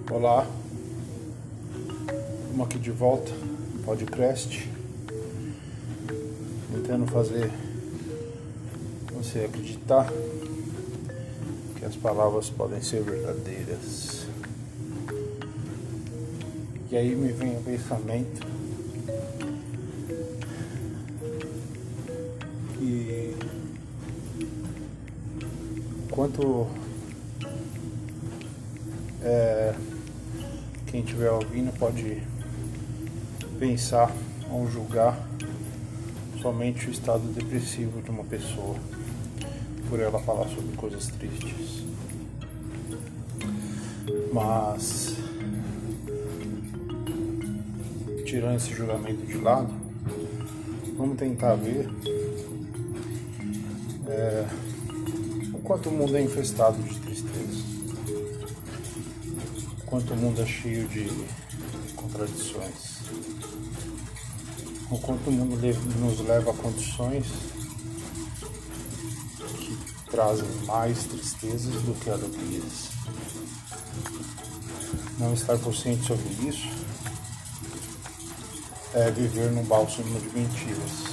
Olá, estamos aqui de volta no podcast, tentando fazer você acreditar que as palavras podem ser verdadeiras. E aí me vem o pensamento que enquanto quem estiver ouvindo pode pensar ou julgar somente o estado depressivo de uma pessoa por ela falar sobre coisas tristes, mas tirando esse julgamento de lado, vamos tentar ver o quanto o mundo é infestado de tristeza, o quanto o mundo é cheio de contradições, o quanto o mundo nos leva a condições que trazem mais tristezas do que alegrias. Não estar consciente sobre isso é viver num bálsamo de mentiras.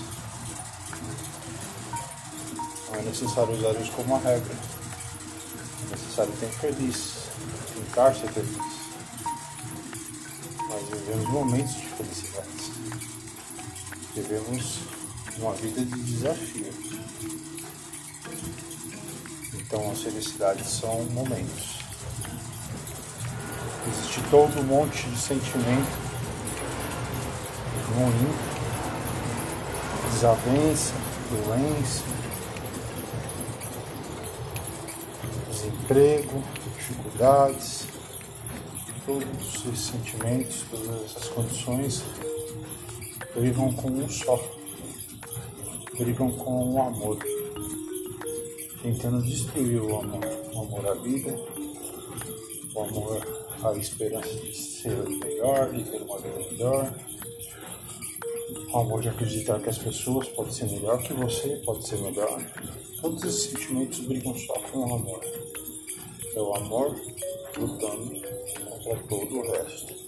Não é necessário usar isso como uma regra. É necessário ser feliz, tentar ser feliz. Nós vivemos momentos de felicidade. Vivemos uma vida de desafio. Então as felicidades são momentos. Existe todo um monte de sentimento ruim, desavença, doença, desemprego, dificuldades, todos esses sentimentos, todas essas condições brigam com um só, brigam com o amor, tentando destruir o amor à vida, o amor à esperança de ser melhor, de ter uma vida melhor, o amor de acreditar que as pessoas podem ser melhor que você, pode ser melhor. Todos esses sentimentos brigam só com o amor. É o amor lutando contra todo o resto.